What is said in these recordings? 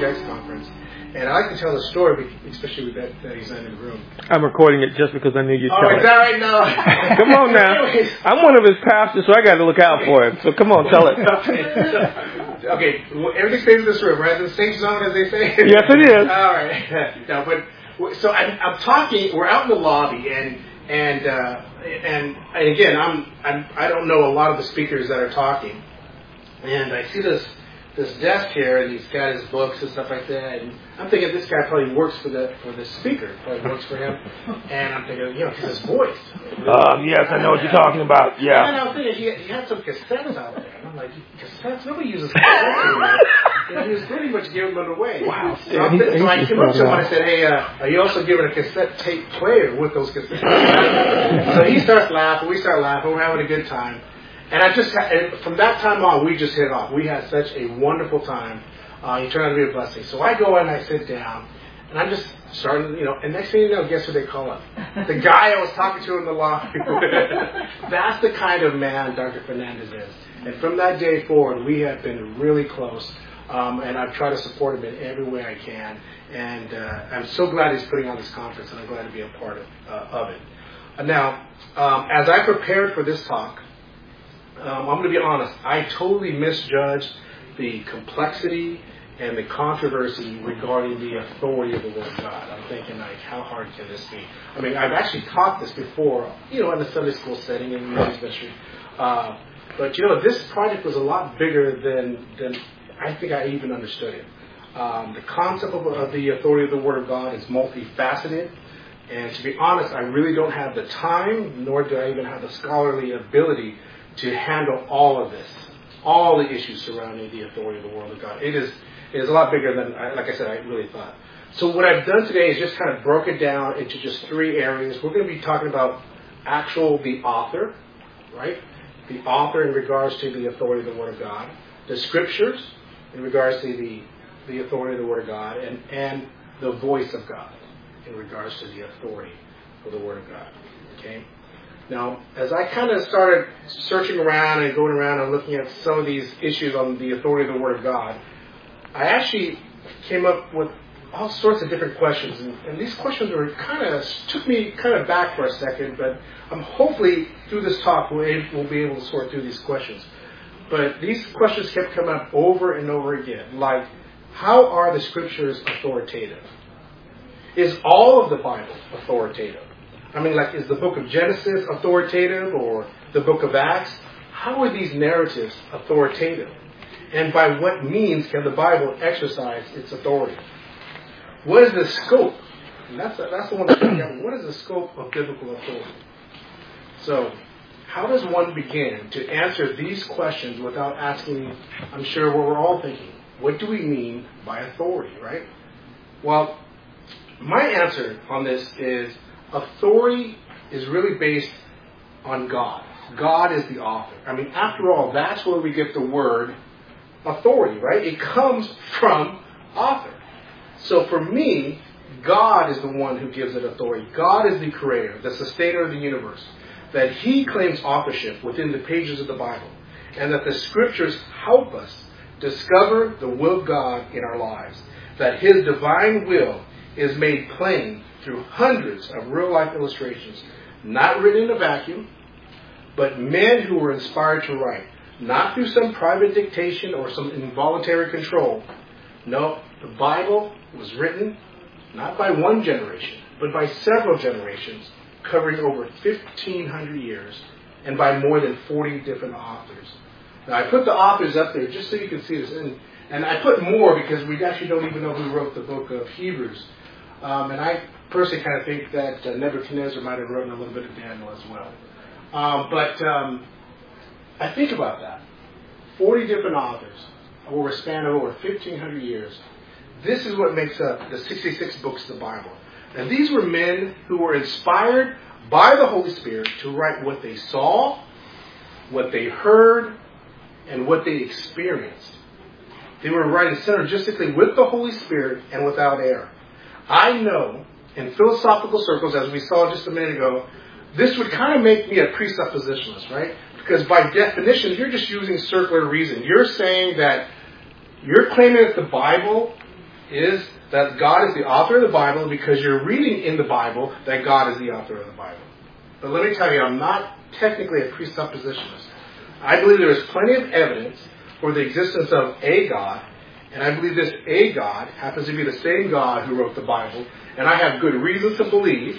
Apologetics Conference. And I like to tell the story, especially with that he's not in the room. I'm recording it just because I knew you'd tell it. Oh, is that right now? Come on now. I'm one of his pastors, so I got to look out for him. So come on, tell it. Okay, well, everything stays in this room, right? It's the safe zone, as they say. Yes, it is. All right. No, but so I'm talking. We're out in the lobby, and again, I don't know a lot of the speakers that are talking, and I see this desk here, and he's got his books and stuff like that. And I'm thinking this guy probably works for the speaker, probably works for him. And I'm thinking, because his voice. Yes, I know what you're talking about. Yeah. And I was thinking he had some cassettes out there. And I'm like, cassettes? Nobody uses cassettes anymore. And he was pretty much giving them away. Wow. So I came up to him and I said, hey, are you also giving a cassette tape player with those cassettes? So he starts laughing. We start laughing. We're having a good time. And from that time on, we just hit it off. We had such a wonderful time. He turned out to be a blessing. So I go in and I sit down, and I'm just starting, and next thing you know, guess who they call up? The guy I was talking to in the lobby. That's the kind of man Dr. Fernandez is. And from that day forward, we have been really close, and I've tried to support him in every way I can. And I'm so glad he's putting on this conference, and I'm glad to be a part of it. Now, as I prepared for this talk, I'm going to be honest, I totally misjudged the complexity and the controversy regarding the authority of the Word of God. I'm thinking, how hard can this be? I mean, I've actually taught this before, in the Sunday school setting in the men's ministry. But, this project was a lot bigger than I think I even understood it. The concept of the authority of the Word of God is multifaceted. And to be honest, I really don't have the time, nor do I even have the scholarly ability to handle all of this, all the issues surrounding the authority of the Word of God. It is a lot bigger than, like I said, I really thought. So what I've done today is just kind of broke it down into just 3 areas. We're going to be talking about the author, right? The author in regards to the authority of the Word of God. The Scriptures in regards to the authority of the Word of God. And the voice of God in regards to the authority of the Word of God. Okay? Now, as I kind of started searching around and going around and looking at some of these issues on the authority of the Word of God, I actually came up with all sorts of different questions. And these questions took me kind of back for a second, but hopefully through this talk we'll be able to sort through these questions. But these questions kept coming up over and over again, like, how are the Scriptures authoritative? Is all of the Bible authoritative? I mean, is the book of Genesis authoritative, or the book of Acts? How are these narratives authoritative? And by what means can the Bible exercise its authority? What is the scope? And that's the one that's what is the scope of biblical authority? So, how does one begin to answer these questions without asking, I'm sure what we're all thinking, what do we mean by authority, right? Well, my answer on this is, authority is really based on God. God is the author. I mean, after all, that's where we get the word authority, right? It comes from author. So for me, God is the one who gives it authority. God is the creator, the sustainer of the universe. That He claims authorship within the pages of the Bible. And that the Scriptures help us discover the will of God in our lives. That His divine will is made plain through hundreds of real-life illustrations, not written in a vacuum, but men who were inspired to write, not through some private dictation or some involuntary control. No, the Bible was written not by one generation, but by several generations, covering over 1,500 years, and by more than 40 different authors. Now, I put the authors up there just so you can see this, and I put more because we actually don't even know who wrote the book of Hebrews. And I personally kind of think that Nebuchadnezzar might have written a little bit of Daniel as well. But I think about that. 40 different authors over a span of over 1,500 years. This is what makes up the 66 books of the Bible. And these were men who were inspired by the Holy Spirit to write what they saw, what they heard, and what they experienced. They were writing synergistically with the Holy Spirit and without error. I know, in philosophical circles, as we saw just a minute ago, this would kind of make me a presuppositionalist, right? Because by definition, you're just using circular reason. You're saying that you're claiming that the Bible is that God is the author of the Bible because you're reading in the Bible that God is the author of the Bible. But let me tell you, I'm not technically a presuppositionist. I believe there is plenty of evidence for the existence of a God, and I believe this a God happens to be the same God who wrote the Bible, and I have good reason to believe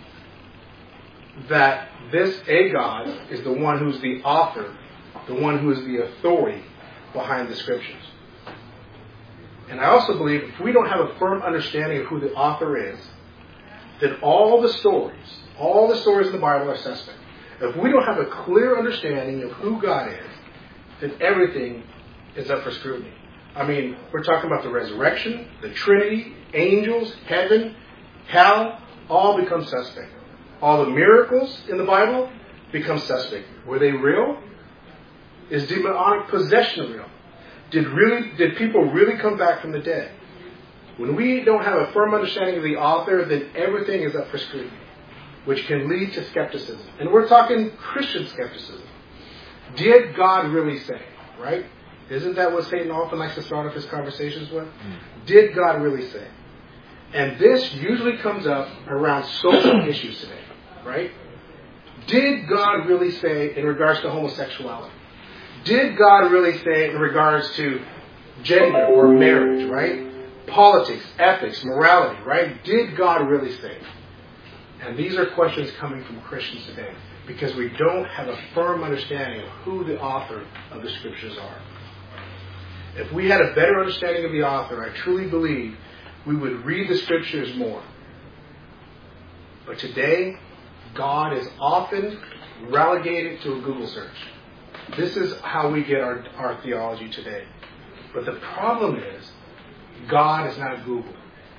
that this a God is the one who's the author, the one who is the authority behind the Scriptures. And I also believe if we don't have a firm understanding of who the author is, then all the stories in the Bible are suspect. If we don't have a clear understanding of who God is, then everything is up for scrutiny. I mean, we're talking about the resurrection, the Trinity, angels, heaven, hell, all become suspect. All the miracles in the Bible become suspect. Were they real? Is demonic possession real? Did people really come back from the dead? When we don't have a firm understanding of the author, then everything is up for scrutiny, which can lead to skepticism. And we're talking Christian skepticism. Did God really say? Right? Isn't that what Satan often likes to start off his conversations with? Did God really say? And this usually comes up around social issues today. Right? Did God really say in regards to homosexuality? Did God really say in regards to gender or marriage, right? Politics, ethics, morality, right? Did God really say? And these are questions coming from Christians today because we don't have a firm understanding of who the author of the Scriptures are. If we had a better understanding of the author, I truly believe we would read the Scriptures more. But today, God is often relegated to a Google search. This is how we get our theology today. But the problem is, God is not Google.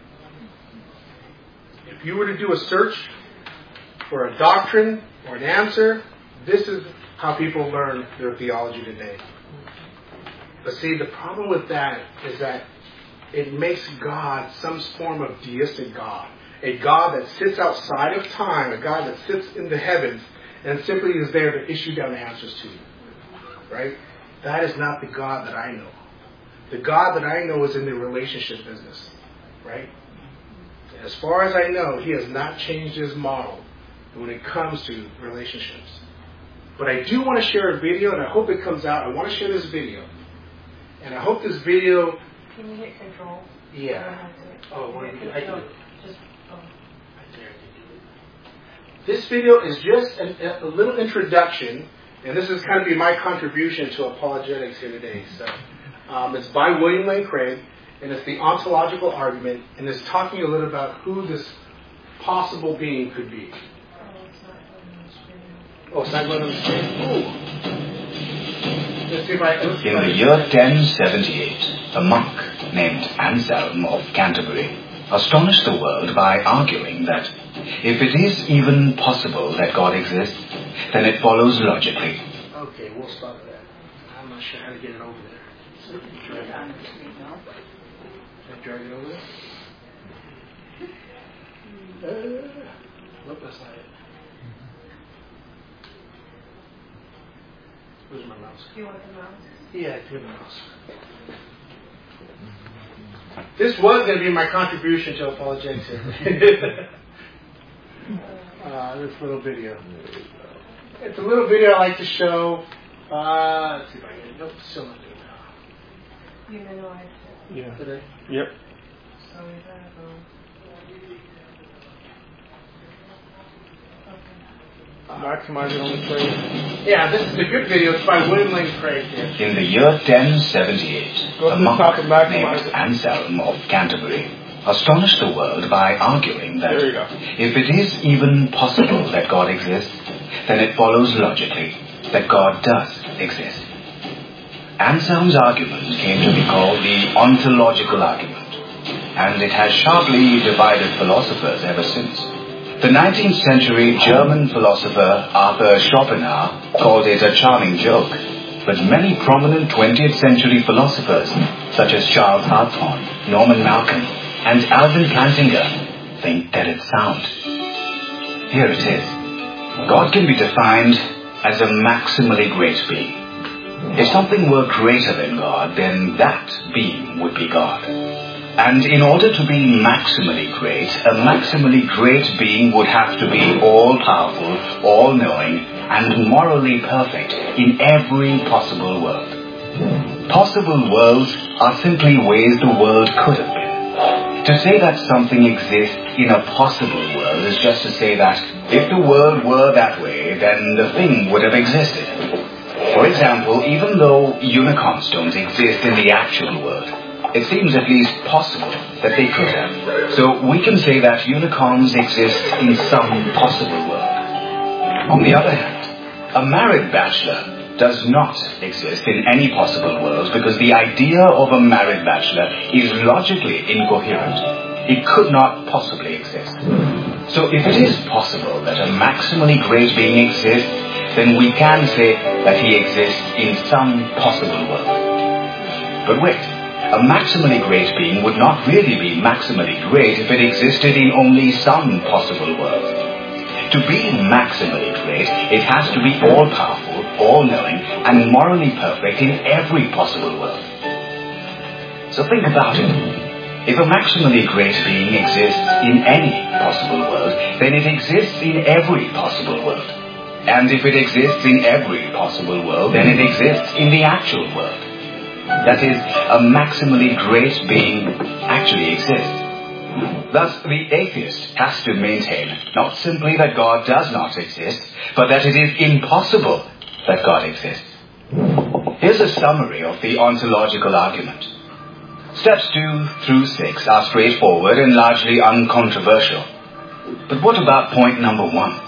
If you were to do a search for a doctrine or an answer, this is how people learn their theology today. But see, the problem with that is that it makes God some form of deistic God. A God that sits outside of time, a God that sits in the heavens, and simply is there to issue down answers to you. Right? That is not the God that I know. The God that I know is in the relationship business. Right? As far as I know, He has not changed His model when it comes to relationships. But I do want to share a video, and I hope it comes out. I want to share this video. And I hope this video... Can you hit control? Yeah. Oh, what do you do? I can do it. This video is just a little introduction, and this is kind of be my contribution to apologetics here today. So, it's by William Lane Craig, and it's the ontological argument, and it's talking a little about who this possible being could be. Oh, it's not going on the screen. Let's see if I. In the year 1078, a monk named Anselm of Canterbury astonished the world by arguing that if it is even possible that God exists, then it follows logically. Okay, we'll stop that. I'm not sure how to get it over there. So, drag it. Can I drag it over there? Nope, that's not it. Where's my mouse? Do you want the mouse? Yeah, I do have a mouse. This was going to be my contribution to apologetics. This little video. It's a little video I like to show. Let's see if I can. Nope, still not doing it. You minimize it. Yeah. Today? Yep. So is that Maximize it on the screen. Yeah, this is a good video. It's by William Lane Craig here. In the year 1078, a monk named Anselm of Canterbury astonished the world by arguing that if it is even possible that God exists, then it follows logically that God does exist. Anselm's argument came to be called the ontological argument, and it has sharply divided philosophers ever since. The 19th century German philosopher Arthur Schopenhauer called it a charming joke, but many prominent 20th century philosophers, such as Charles Hartshorne, Norman Malcolm, and Alvin Plantinga, think that it's sound. Here it is. God can be defined as a maximally great being. If something were greater than God, then that being would be God. And in order to be maximally great, a maximally great being would have to be all-powerful, all-knowing, and morally perfect in every possible world. Possible worlds are simply ways the world could have been. To say that something exists in a possible world is just to say that if the world were that way, then the thing would have existed. For example, even though unicorns don't exist in the actual world, it seems at least possible that they could have. So we can say that unicorns exist in some possible world. On the other hand, a married bachelor does not exist in any possible world because the idea of a married bachelor is logically incoherent. It could not possibly exist. So if it is possible that a maximally great being exists, then we can say that he exists in some possible world. But wait, a maximally great being would not really be maximally great if it existed in only some possible world. To be maximally great, it has to be all-powerful, all-knowing, and morally perfect in every possible world. So think about it. If a maximally great being exists in any possible world, then it exists in every possible world. And if it exists in every possible world, then it exists in the actual world. That is, a maximally great being actually exists. Thus, the atheist has to maintain not simply that God does not exist, but that it is impossible that God exists. Here's a summary of the ontological argument. Steps 2 through 6 are straightforward and largely uncontroversial. But what about point number 1?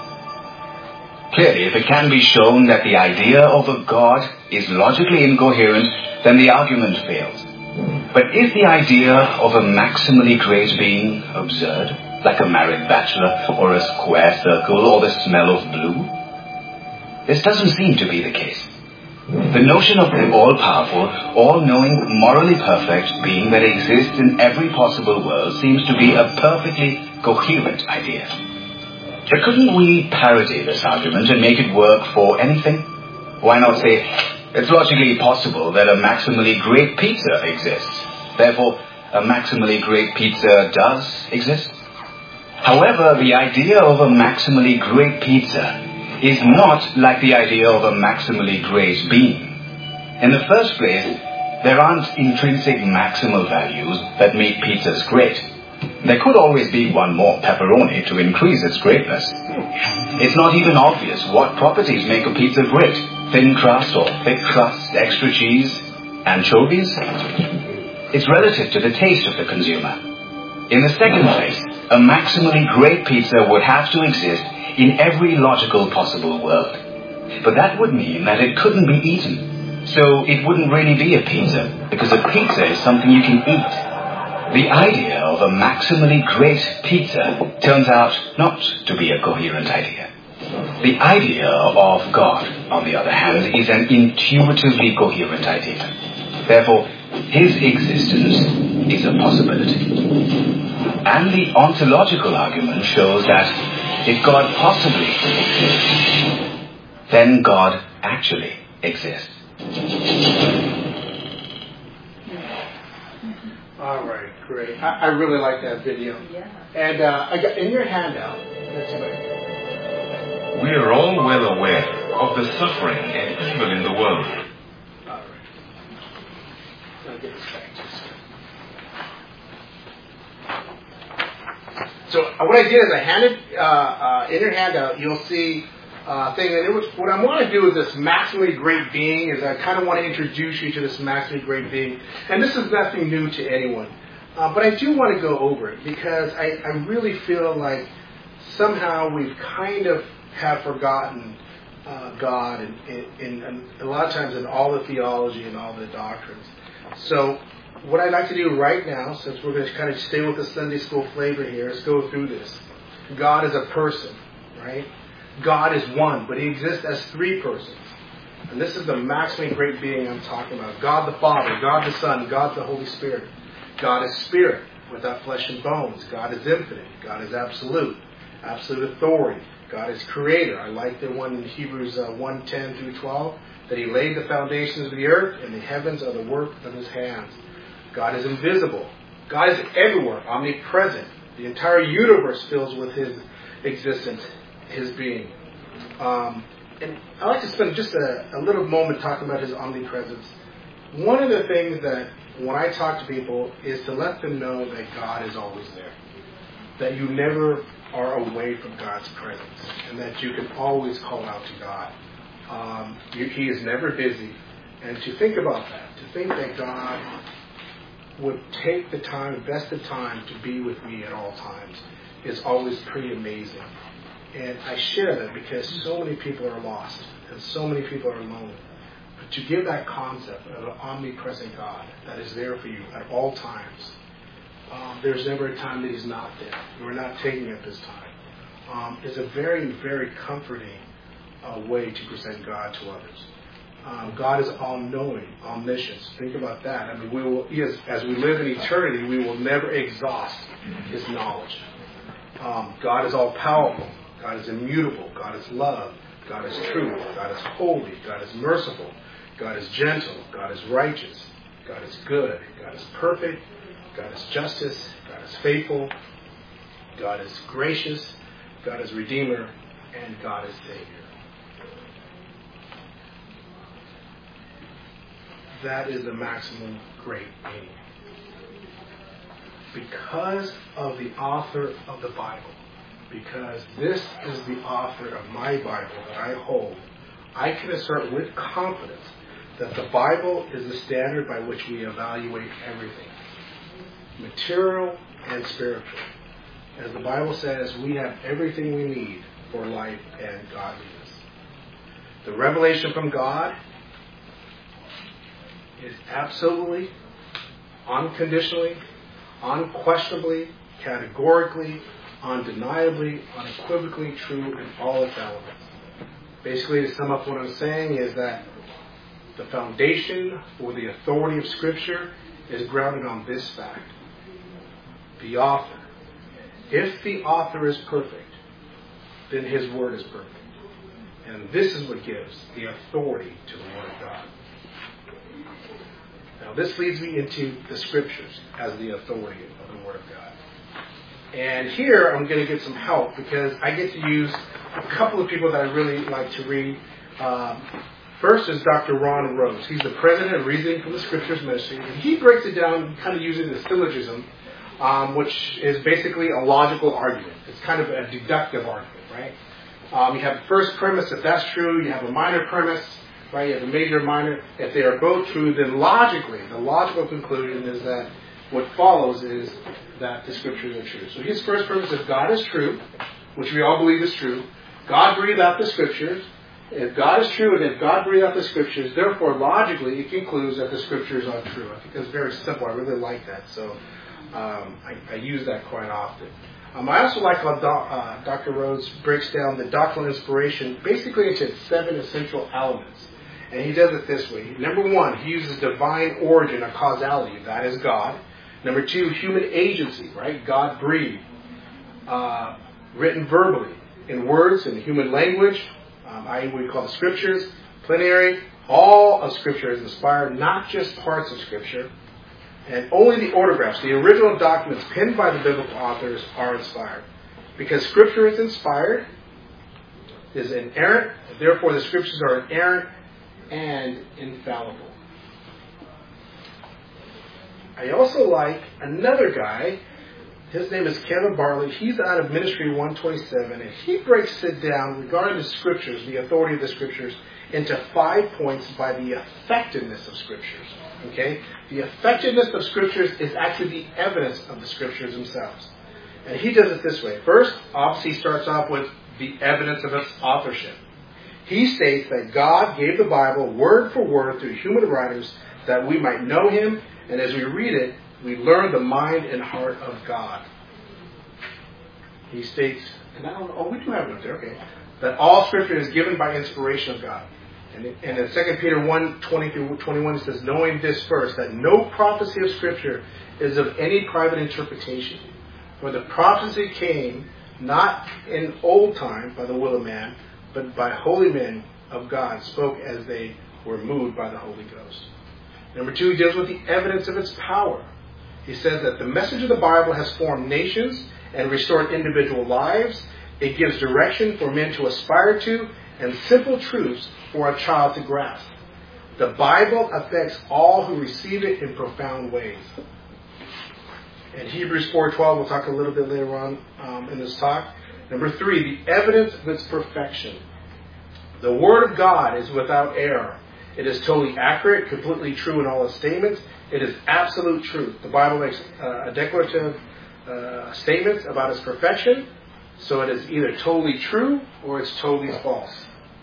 Clearly, if it can be shown that the idea of a God is logically incoherent, then the argument fails. But is the idea of a maximally great being absurd, like a married bachelor, or a square circle, or the smell of blue? This doesn't seem to be the case. The notion of an all-powerful, all-knowing, morally perfect being that exists in every possible world seems to be a perfectly coherent idea. But couldn't we parody this argument and make it work for anything? Why not say, it's logically possible that a maximally great pizza exists. Therefore, a maximally great pizza does exist. However, the idea of a maximally great pizza is not like the idea of a maximally great being. In the first place, there aren't intrinsic maximal values that make pizzas great. There could always be one more pepperoni to increase its greatness. It's not even obvious what properties make a pizza great. Thin crust or thick crust, extra cheese, anchovies? It's relative to the taste of the consumer. In the second place, a maximally great pizza would have to exist in every logical possible world. But that would mean that it couldn't be eaten. So it wouldn't really be a pizza, because a pizza is something you can eat. The idea of a maximally great pizza turns out not to be a coherent idea. The idea of God, on the other hand, is an intuitively coherent idea. Therefore, his existence is a possibility. And the ontological argument shows that if God possibly exists, then God actually exists. All right, great. I really like that video. Yeah. And I got in your handout. We are all well aware of the suffering and evil in the world. All right. I'll get this back to you. So what I did is I handed in your handout. You'll see thing. And what I want to do with this maximally great being is I kind of want to introduce you to this maximally great being. And this is nothing new to anyone. But I do want to go over it because I really feel like somehow we've kind of have forgotten God and a lot of times in all the theology and all the doctrines. So what I'd like to do right now, since we're going to kind of stay with the Sunday school flavor here, is go through this. God is a person, right? God is one, but he exists as three persons. And this is the maximally great being I'm talking about. God the Father, God the Son, God the Holy Spirit. God is spirit without flesh and bones. God is infinite. God is absolute. Absolute authority. God is creator. I like the one in Hebrews 1:10 through 12, that he laid the foundations of the earth, and the heavens are the work of his hands. God is invisible. God is everywhere, omnipresent. The entire universe fills with His existence, His being. And I'd like to spend just a little moment talking about His omnipresence. One of the things that when I talk to people is to let them know that God is always there. That you never are away from God's presence. And that you can always call out to God. He is never busy. And to think about that, to think that God would take the time, invest the time to be with me at all times is always pretty amazing. And I share that because so many people are lost and so many people are alone. But to give that concept of an omnipresent God that is there for you at all times, there's never a time that He's not there. We're not taking it this time. Is a very, very comforting way to present God to others. God is all-knowing, omniscient. Think about that. I mean, we will, as we live in eternity, we will never exhaust His knowledge. God is all-powerful. God is immutable. God is love. God is true. God is holy. God is merciful. God is gentle. God is righteous. God is good. God is perfect. God is justice. God is faithful. God is gracious. God is Redeemer. And God is Savior. That is the maximum great meaning. Because of the author of the Bible, because this is the author of my Bible that I hold, I can assert with confidence that the Bible is the standard by which we evaluate everything, material and spiritual. As the Bible says, we have everything we need for life and godliness. The revelation from God is absolutely, unconditionally, unquestionably, categorically, undeniably, unequivocally true in all its elements. Basically, to sum up what I'm saying is that the foundation for the authority of Scripture is grounded on this fact. The author. If the author is perfect, then his word is perfect. And this is what gives the authority to the Word of God. Now, this leads me into the Scriptures as the authority of the Word of God. And here I'm going to get some help because I get to use a couple of people that I really like to read. First is Dr. Ron Rhodes. He's the president of Reasoning from the Scriptures Ministry. And he breaks it down kind of using the syllogism, which is basically a logical argument. It's kind of a deductive argument, right? You have the first premise. If that's true, you have a minor premise, right? You have a major and minor. If they are both true, then logically, the logical conclusion is that what follows is that the Scriptures are true. So his first premise is God is true, which we all believe is true. God breathed out the Scriptures. If God is true and if God breathed out the Scriptures, therefore logically it concludes that the Scriptures are true. I think that's very simple. I really like that. So I use that quite often. I also like how Dr. Rhodes breaks down the doctrinal inspiration basically into 7 essential elements. And he does it this way. Number 1, he uses divine origin or causality. That is God. Number 2, human agency, right? God breathed. Written verbally, in words, in human language, i.e. we call the Scriptures, plenary. All of Scripture is inspired, not just parts of Scripture. And only the autographs, the original documents penned by the biblical authors, are inspired. Because Scripture is inspired, is inerrant, therefore the Scriptures are inerrant and infallible. I also like another guy. His name is Kevin Bartley. He's out of Ministry 127, and he breaks it down regarding the Scriptures, the authority of the Scriptures, into 5 points by the effectiveness of Scriptures. Okay? The effectiveness of Scriptures is actually the evidence of the Scriptures themselves. And he does it this way. First, obviously, he starts off with the evidence of its authorship. He states that God gave the Bible word for word through human writers that we might know Him, and as we read it, we learn the mind and heart of God. He states, and I don't know, we do have it up there, okay, that all Scripture is given by inspiration of God. And in 2 Peter 1:20-21, it says, knowing this first, that no prophecy of Scripture is of any private interpretation. For the prophecy came not in old time by the will of man, but by holy men of God, spoke as they were moved by the Holy Ghost. Number 2, he deals with the evidence of its power. He says that the message of the Bible has formed nations and restored individual lives. It gives direction for men to aspire to and simple truths for a child to grasp. The Bible affects all who receive it in profound ways. In Hebrews 4:12, we'll talk a little bit later on in this talk. Number 3, the evidence of its perfection. The Word of God is without error. It is totally accurate, completely true in all its statements. It is absolute truth. The Bible makes declarative statements about its perfection, so it is either totally true or it's totally false.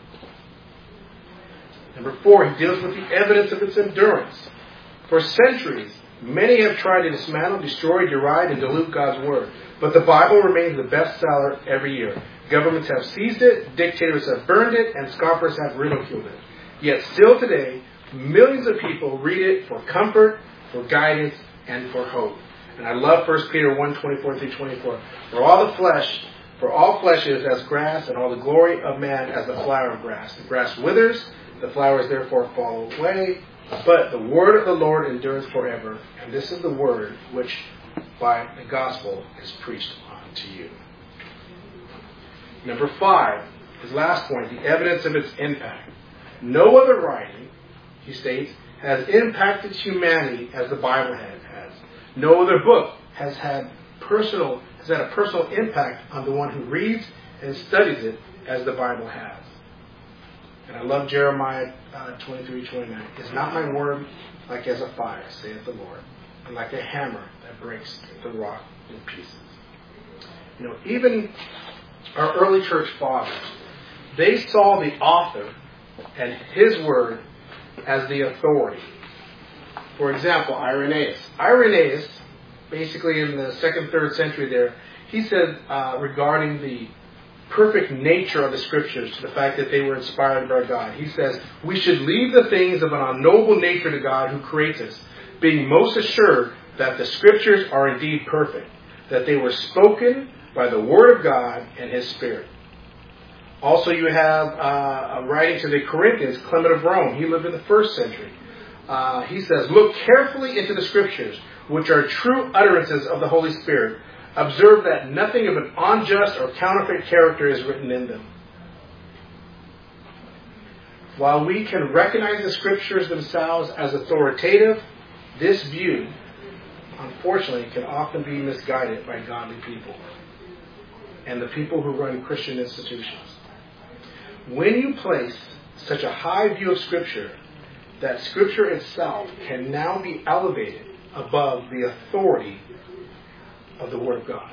Number 4, he deals with the evidence of its endurance. For centuries, many have tried to dismantle, destroy, deride, and dilute God's Word. But the Bible remains the bestseller every year. Governments have seized it, dictators have burned it, and scoffers have ridiculed it. Yet still today, millions of people read it for comfort, for guidance, and for hope. And I love 1 Peter 1:24-24. For all flesh is as grass, and all the glory of man as the flower of grass. The grass withers, the flowers therefore fall away, but the word of the Lord endures forever. And this is the word which by the gospel is preached unto you. Number 5, his last point, the evidence of its impact. No other writing, he states, has impacted humanity as the Bible has. No other book has had a personal impact on the one who reads and studies it as the Bible has. And I love Jeremiah 23:29. Is not my word like as a fire, saith the Lord, and like a hammer that breaks the rock in pieces? Even our early church fathers, they saw the author and his word as the authority. For example, Irenaeus. Irenaeus, basically in the 2nd, 3rd century there, he said regarding the perfect nature of the Scriptures, to the fact that they were inspired by God. He says, we should leave the things of an unknowable nature to God who creates us, being most assured that the Scriptures are indeed perfect, that they were spoken by the Word of God and His Spirit. Also, you have a writing to the Corinthians, Clement of Rome. He lived in the 1st century. He says, look carefully into the Scriptures, which are true utterances of the Holy Spirit. Observe that nothing of an unjust or counterfeit character is written in them. While we can recognize the Scriptures themselves as authoritative, this view, unfortunately, can often be misguided by godly people and the people who run Christian institutions. When you place such a high view of Scripture, that Scripture itself can now be elevated above the authority of the Word of God,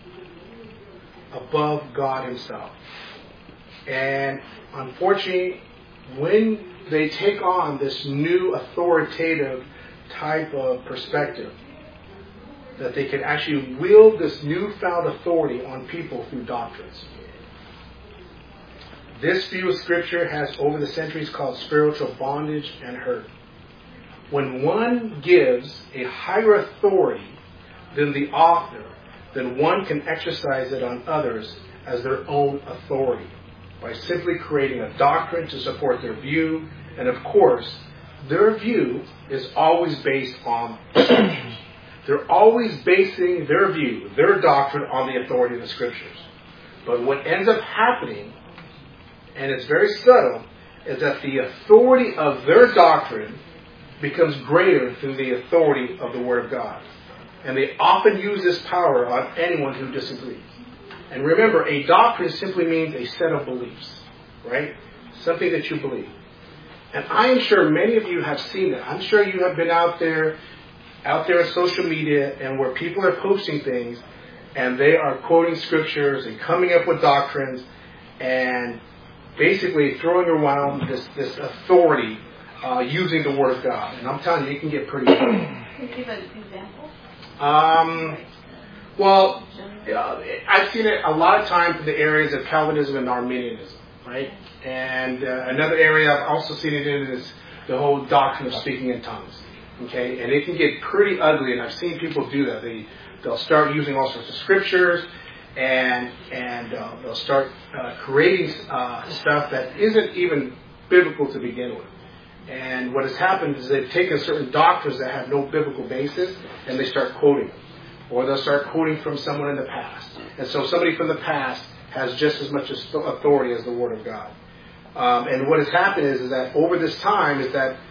above God Himself. And unfortunately, when they take on this new authoritative type of perspective, that they can actually wield this newfound authority on people through doctrines. This view of Scripture has over the centuries caused spiritual bondage and hurt. When one gives a higher authority than the author, then one can exercise it on others as their own authority by simply creating a doctrine to support their view. And of course, their view is always based on the Scriptures. They're always basing their view, their doctrine, on the authority of the Scriptures. But what ends up happening, and it's very subtle, is that the authority of their doctrine becomes greater than the authority of the Word of God. And they often use this power on anyone who disagrees. And remember, a doctrine simply means a set of beliefs, right? Something that you believe. And I am sure many of you have seen it. I'm sure you have been out there on social media, and where people are posting things, and they are quoting Scriptures and coming up with doctrines, and basically throwing around this authority using the Word of God. And I'm telling you, it can get pretty bad. Can you give an example? Well, I've seen it a lot of times in the areas of Calvinism and Arminianism, right? And another area I've also seen it in is the whole doctrine of speaking in tongues. Okay, and it can get pretty ugly, and I've seen people do that. They'll start using all sorts of scriptures, and they'll start creating stuff that isn't even biblical to begin with. And what has happened is they've taken certain doctrines that have no biblical basis and they start quoting them. Or they'll start quoting from someone in the past. And so somebody from the past has just as much authority as the Word of God. And what has happened is that over this time is that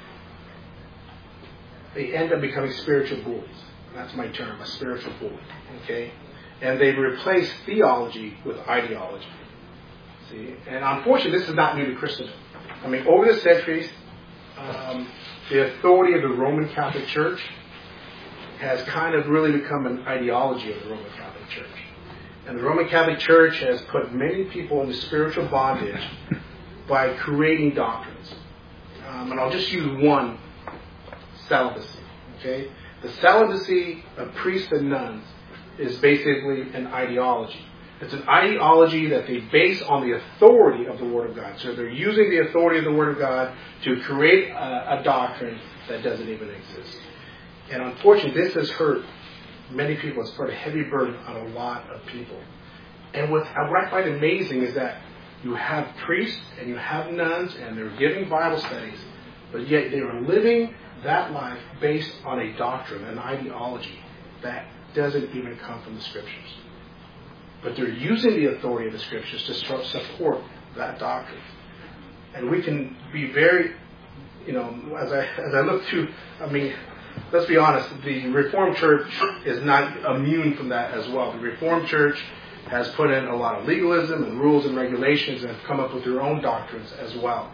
they end up becoming spiritual bullies. That's my term, a spiritual bully. Okay? And they replace theology with ideology. See? And unfortunately, this is not new to Christendom. I mean, over the centuries, the authority of the Roman Catholic Church has kind of really become an ideology of the Roman Catholic Church. And the Roman Catholic Church has put many people into spiritual bondage by creating doctrines. And I'll just use one, celibacy. Okay? The celibacy of priests and nuns is basically an ideology. It's an ideology that they base on the authority of the Word of God. So they're using the authority of the Word of God to create a doctrine that doesn't even exist. And unfortunately, this has hurt many people. It's put a heavy burden on a lot of people. And what I find amazing is that you have priests and you have nuns and they're giving Bible studies, but yet they are living that life based on a doctrine, an ideology that doesn't even come from the Scriptures. But they're using the authority of the Scriptures to support that doctrine. And we can be very, as I look through, let's be honest, the Reformed Church is not immune from that as well. The Reformed Church has put in a lot of legalism and rules and regulations and have come up with their own doctrines as well.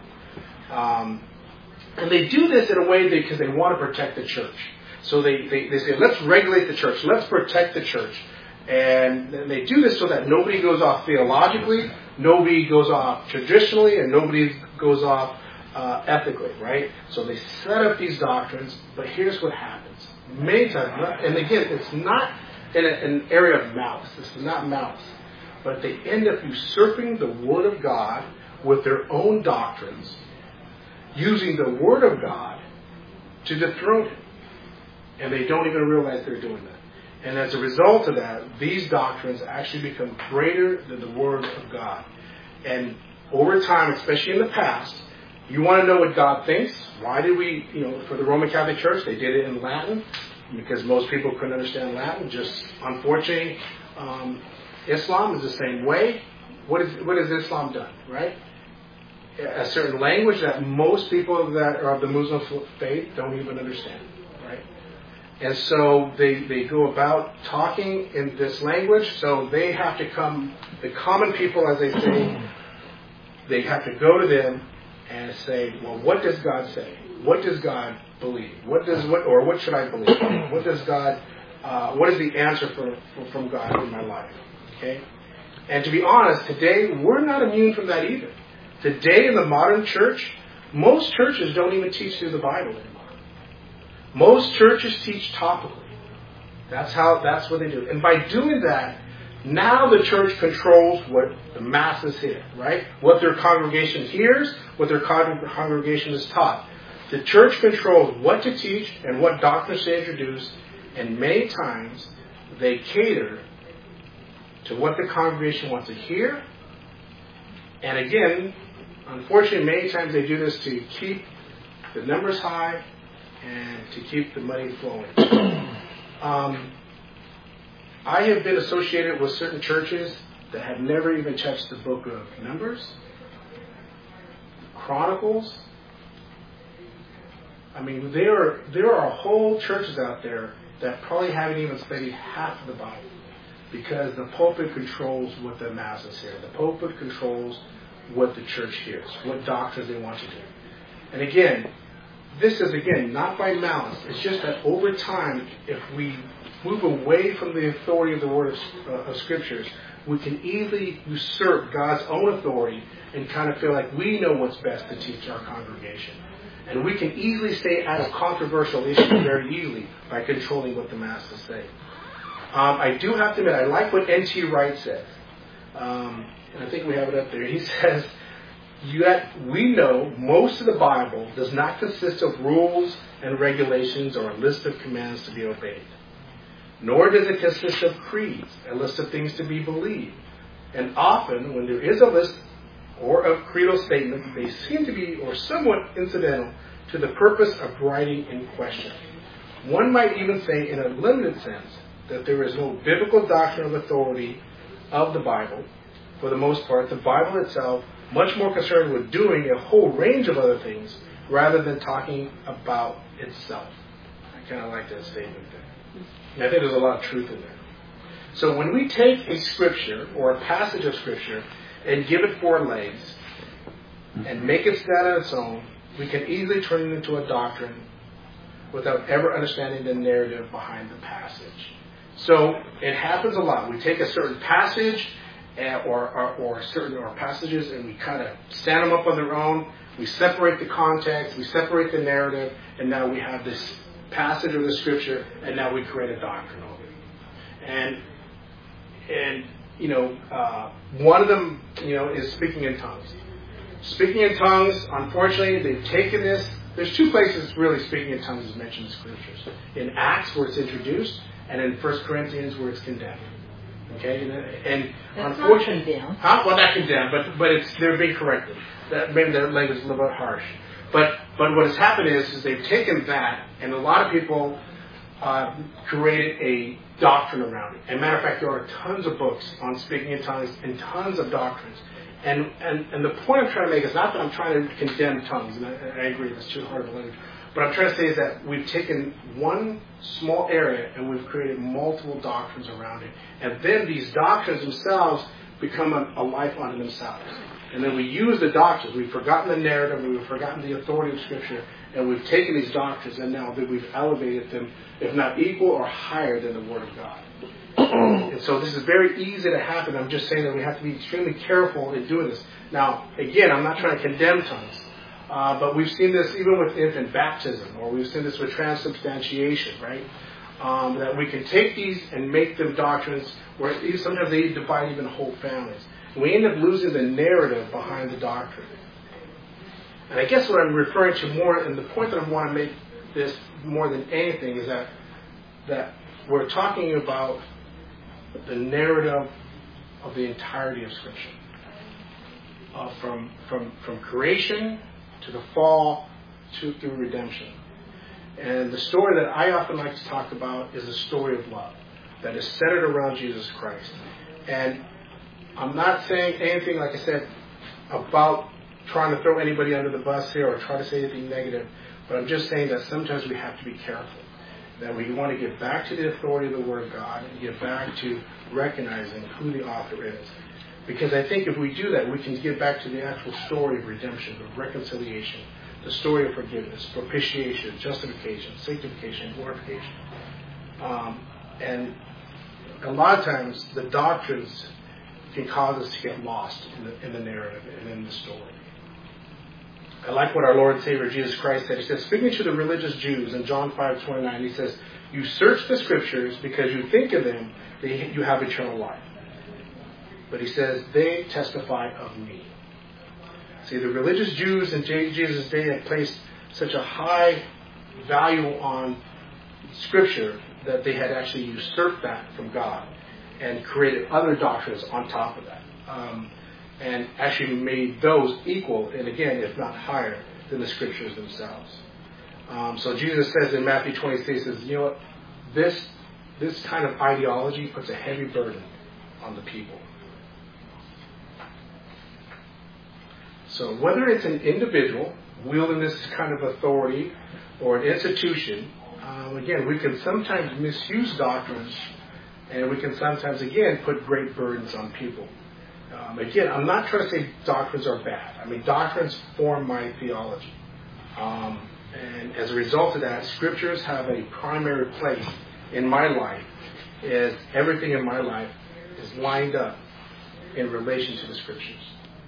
And they do this in a way because they want to protect the church. So they say, let's regulate the church. Let's protect the church. And they do this so that nobody goes off theologically, nobody goes off traditionally, and nobody goes off ethically, right? So they set up these doctrines, but here's what happens. Many times, and again, it's not in an area of malice. This is not malice. But they end up usurping the Word of God with their own doctrines, using the Word of God to dethrone Him. And they don't even realize they're doing that. And as a result of that, these doctrines actually become greater than the Word of God. And over time, especially in the past, you want to know what God thinks. Why did we, for the Roman Catholic Church, they did it in Latin because most people couldn't understand Latin. Just unfortunately, Islam is the same way. What has Islam done, right? A certain language that most people that are of the Muslim faith don't even understand, right? And so they go about talking in this language, so they have to come, the common people, as they say, they have to go to them and say, well, what does God say? What does God believe? What should I believe? What does God, what is the answer from God in my life? Okay? And to be honest, today, we're not immune from that either. Today in the modern church, most churches don't even teach through the Bible anymore. Most churches teach topically. That's what they do. And by doing that, now the church controls what the masses hear, right? What their congregation hears, what their congregation is taught. The church controls what to teach and what doctrines to introduce, and many times they cater to what the congregation wants to hear. And again, unfortunately, many times they do this to keep the numbers high and to keep the money flowing. I have been associated with certain churches that have never even touched the book of Numbers, Chronicles. There are whole churches out there that probably haven't even studied half of the Bible because the pulpit controls what the masses hear. The pulpit controls what the church hears, what doctrines they want to do. And again, this is, not by malice. It's just that over time, if we move away from the authority of the Word of Scriptures, we can easily usurp God's own authority and kind of feel like we know what's best to teach our congregation. And we can easily stay out of controversial issues very easily by controlling what the masses say. I do have to admit, I like what N.T. Wright says. And I think we have it up there. He says, yet we know most of the Bible does not consist of rules and regulations or a list of commands to be obeyed. Nor does it consist of creeds, a list of things to be believed. And often, when there is a list or of creedal statements, they seem to be or somewhat incidental to the purpose of writing in question. One might even say, in a limited sense, that there is no biblical doctrine of authority of the Bible. For the most part, the Bible itself, much more concerned with doing a whole range of other things rather than talking about itself. I kind of like that statement there. And I think there's a lot of truth in there. So when we take a scripture or a passage of scripture and give it 4 legs and make it stand on its own, we can easily turn it into a doctrine without ever understanding the narrative behind the passage. So it happens a lot. We take a certain passage or certain passages and we kind of stand them up on their own. We separate the context, we separate the narrative, and now we have this passage of the scripture, and now we create a doctrine over it. And one of them, is speaking in tongues. Speaking in tongues, unfortunately, they've taken this. There's 2 places really speaking in tongues is mentioned in scriptures. In Acts, where it's introduced, and in 1 Corinthians, where it's condemned. Okay, and that's unfortunately, not condemned. Well, not condemned, but they're being corrected. That maybe their language is a little bit harsh. But what has happened is they've taken that, and a lot of people created a doctrine around it. As a matter of fact, there are tons of books on speaking in tongues and tons of doctrines. And the point I'm trying to make is not that I'm trying to condemn tongues, and I agree, that's too hard of a language. What I'm trying to say is that we've taken one small area and we've created multiple doctrines around it. And then these doctrines themselves become a life unto themselves. And then we use the doctrines. We've forgotten the narrative, we've forgotten the authority of Scripture, and we've taken these doctrines and now we've elevated them, if not equal or higher than the Word of God. And so this is very easy to happen. I'm just saying that we have to be extremely careful in doing this. Now, again, I'm not trying to condemn tongues. But we've seen this even with infant baptism, or we've seen this with transubstantiation, right? That we can take these and make them doctrines where sometimes they divide even whole families. And we end up losing the narrative behind the doctrine. And I guess what I'm referring to more, and the point that I want to make this more than anything, is that we're talking about the narrative of the entirety of Scripture. From creation to the fall, through redemption. And the story that I often like to talk about is a story of love that is centered around Jesus Christ. And I'm not saying anything, like I said, about trying to throw anybody under the bus here or try to say anything negative, but I'm just saying that sometimes we have to be careful. That we want to get back to the authority of the Word of God and get back to recognizing who the author is. Because I think if we do that, we can get back to the actual story of redemption, of reconciliation, the story of forgiveness, propitiation, justification, sanctification, glorification. And a lot of times, the doctrines can cause us to get lost in the narrative and in the story. I like what our Lord and Savior Jesus Christ said. He said, speaking to the religious Jews in John 5:29, he says, you search the Scriptures because you think of them, you have eternal life. But he says, they testify of me. See, the religious Jews in Jesus' day had placed such a high value on Scripture that they had actually usurped that from God and created other doctrines on top of that. And actually made those equal, and again, if not higher, than the Scriptures themselves. So Jesus says in Matthew 26, he says, you know what, this kind of ideology puts a heavy burden on the people. So whether it's an individual wielding this kind of authority or an institution, again, we can sometimes misuse doctrines, and we can sometimes, again, put great burdens on people. Again, I'm not trying to say doctrines are bad. I mean, doctrines form my theology. And as a result of that, Scriptures have a primary place in my life, as everything in my life is lined up in relation to the Scriptures.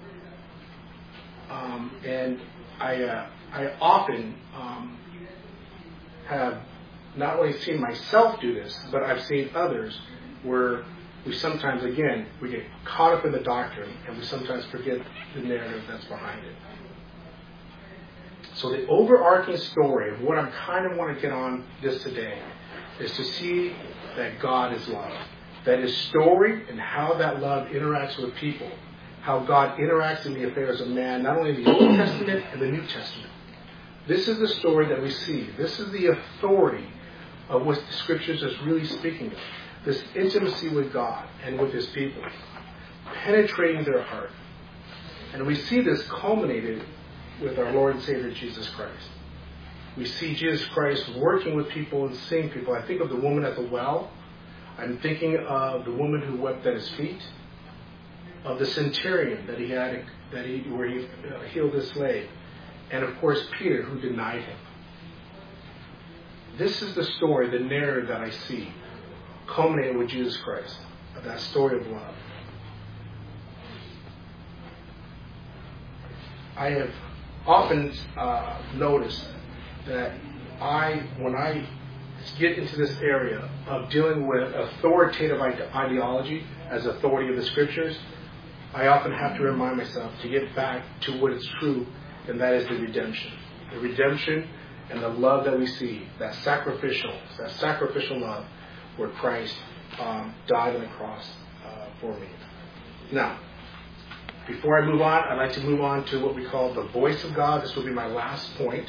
And I often have not only seen myself do this, but I've seen others where we sometimes, again, we get caught up in the doctrine and we sometimes forget the narrative that's behind it. So the overarching story of what I kind of want to get on this today is to see that God is love. That His story and how that love interacts with people. How God interacts in the affairs of man, not only in the Old Testament and the New Testament. This is the story that we see. This is the authority of what the Scriptures is really speaking of. This intimacy with God and with His people, penetrating their heart. And we see this culminated with our Lord and Savior Jesus Christ. We see Jesus Christ working with people and seeing people. I think of the woman at the well. I'm thinking of the woman who wept at His feet. Of the centurion where he healed his slave. And of course Peter, who denied Him. This is the story, the narrative that I see, culminating with Jesus Christ, of that story of love. I have often noticed that when I get into this area of dealing with authoritative ideology as authority of the Scriptures, I often have to remind myself to get back to what is true, and that is the redemption. The redemption and the love that we see, that sacrificial love where Christ died on the cross for me. Now, before I move on, I'd like to move on to what we call the voice of God. This will be my last point.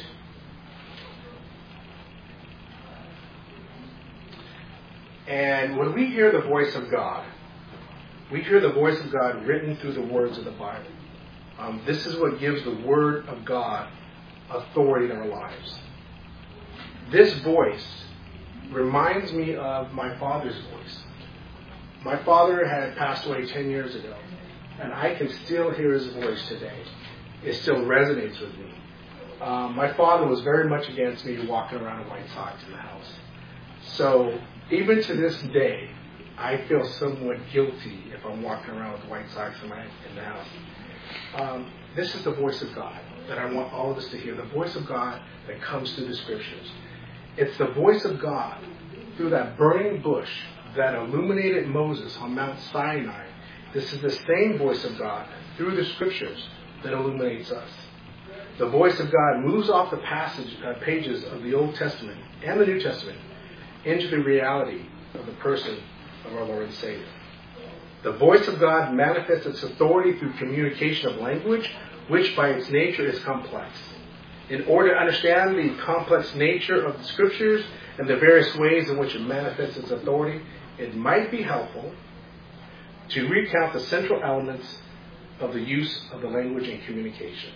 And when we hear the voice of God, we hear the voice of God written through the words of the Bible. This is what gives the Word of God authority in our lives. This voice reminds me of my father's voice. My father had passed away 10 years ago, and I can still hear his voice today. It still resonates with me. My father was very much against me walking around in white socks in the house. So even to this day, I feel somewhat guilty if I'm walking around with white socks in the house. This is the voice of God that I want all of us to hear. The voice of God that comes through the Scriptures. It's the voice of God through that burning bush that illuminated Moses on Mount Sinai. This is the same voice of God through the Scriptures that illuminates us. The voice of God moves off the pages of the Old Testament and the New Testament into the reality of the person of our Lord and Savior. The voice of God manifests its authority through communication of language, which by its nature is complex. In order to understand the complex nature of the Scriptures and the various ways in which it manifests its authority, it might be helpful to recount the central elements of the use of the language in communication.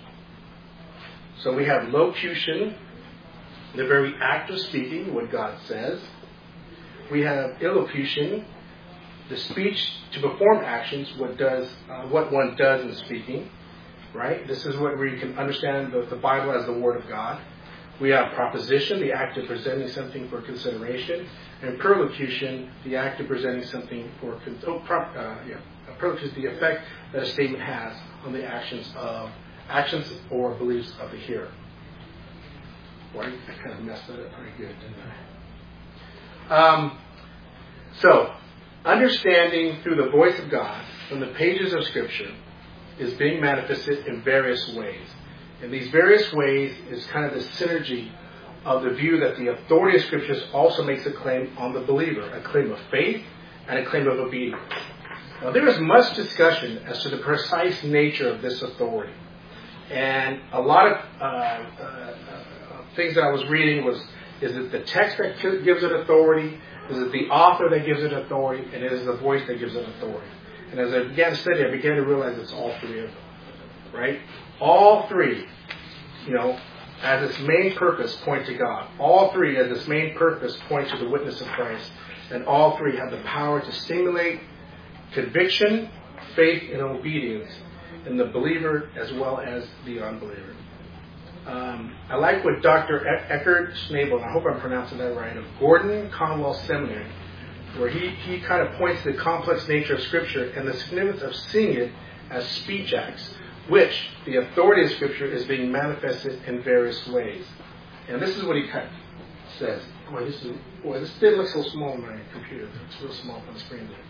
So we have locution, the very act of speaking, what God says. We have illocution, the speech to perform actions, what one does in speaking. Right? This is where you can understand the Bible as the Word of God. We have proposition, the act of presenting something for consideration, and perlocution, the act of presenting something for perlocution is the effect that a statement has on the actions or beliefs of the hearer. Boy, I kind of messed that up pretty good, didn't I? So, understanding through the voice of God from the pages of Scripture is being manifested in various ways. And these various ways is kind of the synergy of the view that the authority of Scriptures also makes a claim on the believer, a claim of faith and a claim of obedience. Now, there is much discussion as to the precise nature of this authority. And a lot of things that I was reading is it the text that gives it authority? Is it the author that gives it authority? And it is the voice that gives it authority. And as I began to study, I began to realize it's all three of them. Right? All three, as its main purpose, point to God. All three, as its main purpose, point to the witness of Christ. And all three have the power to stimulate conviction, faith, and obedience in the believer as well as the unbeliever. I like what Dr. Eckhart Schnabel, I hope I'm pronouncing that right, of Gordon Conwell Seminary, where he kind of points to the complex nature of Scripture and the significance of seeing it as speech acts, which the authority of Scripture is being manifested in various ways. And this is what he kind of says. This did look so small on my computer. It's real small on the screen there.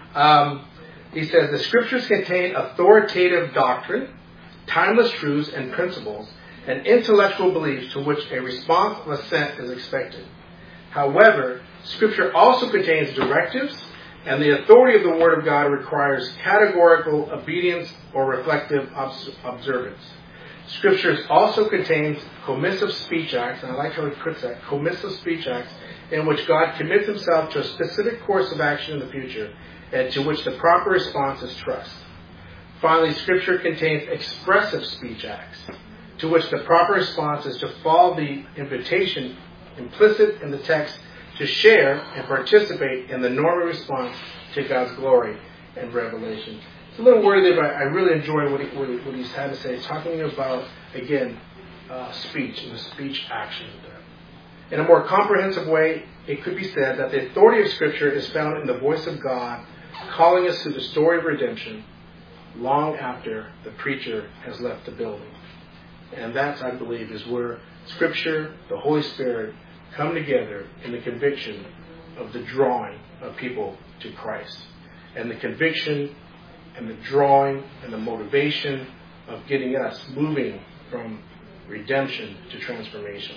He says, the Scriptures contain authoritative doctrine, timeless truths and principles, and intellectual beliefs to which a response of assent is expected. However, Scripture also contains directives, and the authority of the Word of God requires categorical obedience or reflective observance. Scriptures also contains commissive speech acts, and I like how he puts that, commissive speech acts, in which God commits himself to a specific course of action in the future, and to which the proper response is trust. Finally, Scripture contains expressive speech acts, to which the proper response is to follow the invitation implicit in the text to share and participate in the normal response to God's glory and revelation. It's a little wordy there, but I really enjoy what he's had to say. It's talking about, again, speech and the speech action. In a more comprehensive way, it could be said that the authority of Scripture is found in the voice of God calling us to the story of redemption long after the preacher has left the building. And that, I believe, is where Scripture, the Holy Spirit, come together in the conviction of the drawing of people to Christ. And the conviction and the drawing and the motivation of getting us moving from redemption to transformation.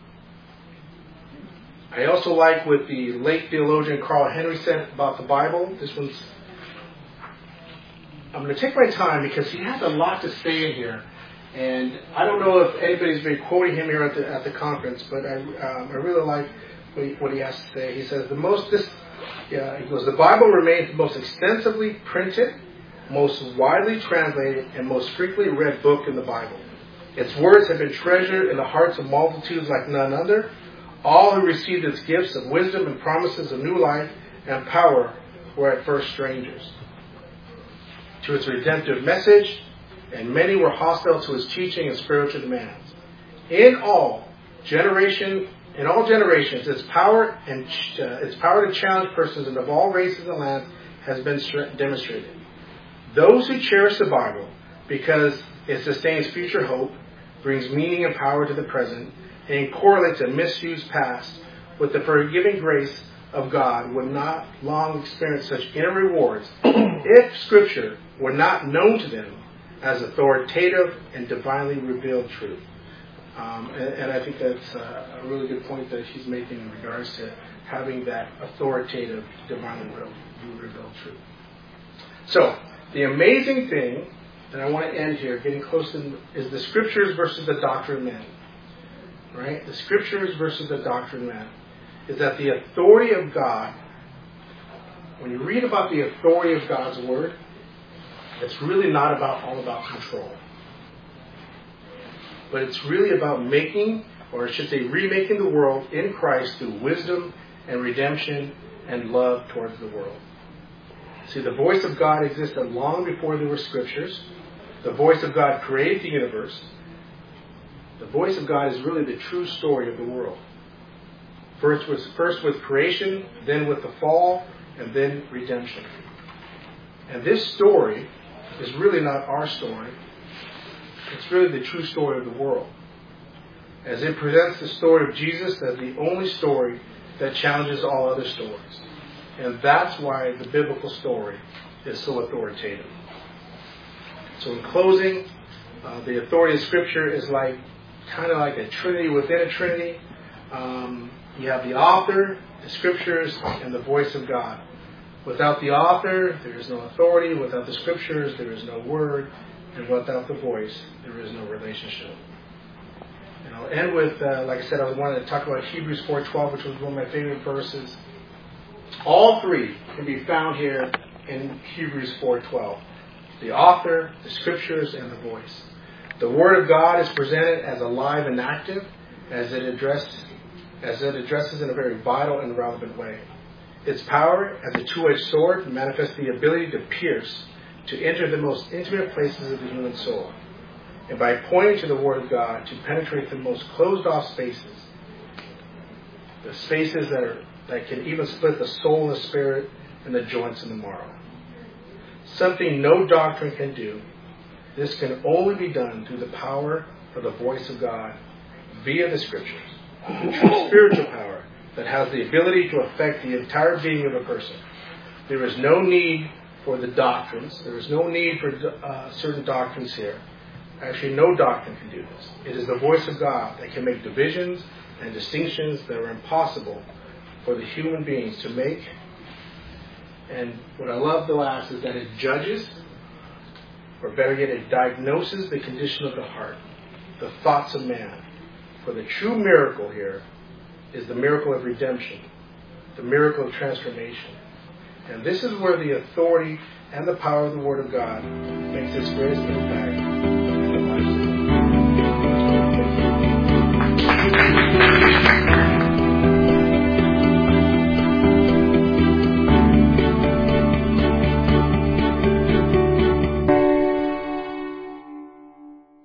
I also like what the late theologian Carl Henry said about the Bible. I'm going to take my time because he has a lot to say in here. And I don't know if anybody's been quoting him here at the conference, but I really like what he has to say. He says, he goes, the Bible remains the most extensively printed, most widely translated, and most frequently read book in the Bible. Its words have been treasured in the hearts of multitudes like none other. All who received its gifts of wisdom and promises of new life and power were at first strangers to its redemptive message, and many were hostile to his teaching and spiritual demands. In all generations, its power to challenge persons and of all races and lands has been demonstrated. Those who cherish the Bible because it sustains future hope, brings meaning and power to the present, and correlates a misused past with the forgiving grace of God would not long experience such inner rewards if Scripture were not known to them as authoritative and divinely revealed truth. And I think that's a really good point that he's making in regards to having that authoritative, divinely revealed truth. So, the amazing thing that I want to end here, getting close to, is the Scriptures versus the doctrine of men. Right? The Scriptures versus the doctrine of men. Is that the authority of God, when you read about the authority of God's Word, it's really not all about control. But it's really about making, or I should say remaking the world in Christ through wisdom and redemption and love towards the world. See, the voice of God existed long before there were Scriptures. The voice of God created the universe. The voice of God is really the true story of the world. First with creation, then with the fall, and then redemption. And this story is really not our story. It's really the true story of the world. As it presents the story of Jesus as the only story that challenges all other stories. And that's why the biblical story is so authoritative. So in closing, the authority of Scripture is kind of like a trinity within a trinity. You have the author, the Scriptures, and the voice of God. Without the author, there is no authority. Without the Scriptures, there is no word. And without the voice, there is no relationship. And I'll end with, like I said, I wanted to talk about Hebrews 4:12, which was one of my favorite verses. All three can be found here in Hebrews 4:12. The author, the Scriptures, and the voice. The Word of God is presented as alive and active as it addresses in a very vital and relevant way. Its power as a two-edged sword manifests the ability to pierce, to enter the most intimate places of the human soul. And by pointing to the Word of God, to penetrate the most closed-off spaces, the spaces that can even split the soul and the spirit and the joints and the marrow. Something no doctrine can do. This can only be done through the power of the voice of God via the Scriptures. The true spiritual power that has the ability to affect the entire being of a person. There is no need for the doctrines. There is no need for certain doctrines here. Actually, no doctrine can do this. It is the voice of God that can make divisions and distinctions that are impossible for the human beings to make. And what I love the last is that it judges, or better yet, it diagnoses the condition of the heart. the thoughts of man. For the true miracle here is the miracle of redemption, the miracle of transformation. And this is where the authority and the power of the Word of God makes its greatest impact in the lives of men.